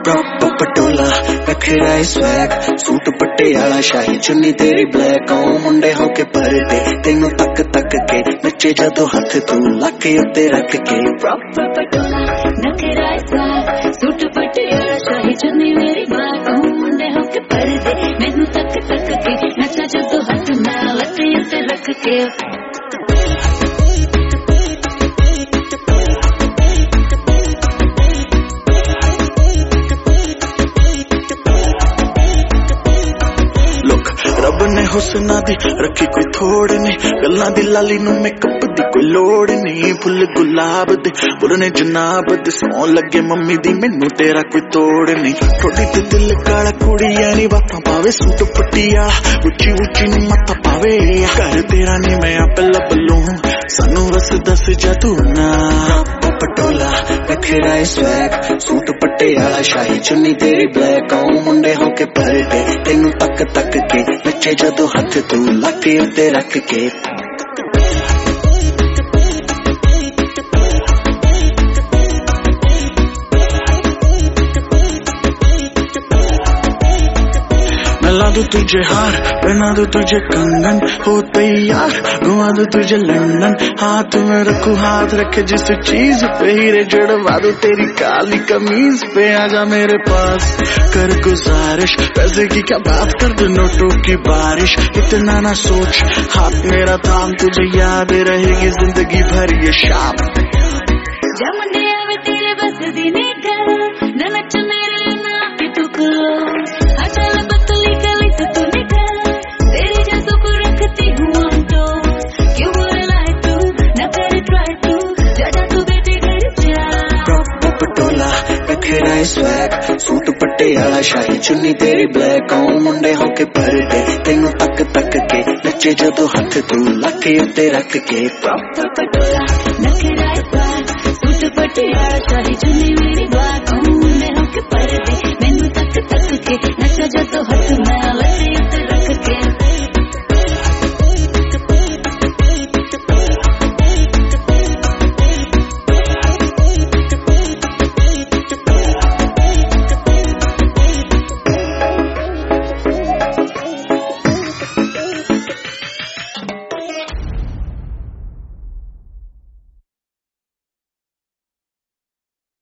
proper पटोला रखेरा swag suit Patiala शाही चुन्नी तेरी ब्लैक ओ मुंडे होके परदे तेनू तक तक के नचे जदों हथ तू लाके उत्ते रख के प्रॉपर पटोला रखेरा स्वैग सूट पटियाला शाही चुन्नी मेरी ब्लैक ओ मुंडे होके परदे तेनू तक तक के नचे जदों हथ मैं लाके उत्ते रख के रब ने हुस्ना दी रखी कोई थोड़ नहीं गल्लां दी लाली नू मेकअप दी कोई लोड़ नहीं फुल गुलाब दे बुरने जनाब दे सौ लगे मम्मी दी मैनू तेरा कोई तोड़ नहीं थोड़ी ते दिल काला कुड़ी यानी बातां पावे सूट पटियाला उच्ची उच्ची नी मत्था पावे घर तेरा नहीं मैं आप लब लूं सानू बस दस जा तू ना पटोला रखेरा स्वैग सूट पटियाला शाही चुन्नी तेरी ब्लैक ओ मुंडे होके परदे तेनू तक तक के नचे जदों हथ तू लाके उत्ते रख के ला दूं तुझे हार पहना दूं तुझे कंगन हो तैयार घुमा दूं तुझे लंदन हाथ में रखूं हाथ रखे जिस चीज पे हीरे जड़वा दूं तेरी काली कमीज पे आजा मेरे पास कर गुजारिश पैसे की क्या बात कर दो नोटों की बारिश इतना ना सोच हाथ मेरा थाम तुझे याद रहेगी जिंदगी भर ये शाम जमने आवे तेरे बस दी निकल न नच मेरे ना कि तू क्लोज अचल पतली गली से तू निकल तेरी जैसों को रखती हूँ तो क्यों बोला तू न कर ट्राई तू जा तू बेटे घर जा प्रॉपर पटोला रखेरा स्वैग सूट पटियाला शाही चुन्नी तेरी ब्लैक ओ मुंडे होके परदे तेनू तक तक के नचे जदों हथ तू लाके उत्ते रख के प्रॉपर पटोला रखेरा स्वैग सूट पटियाला शाही चुन्नी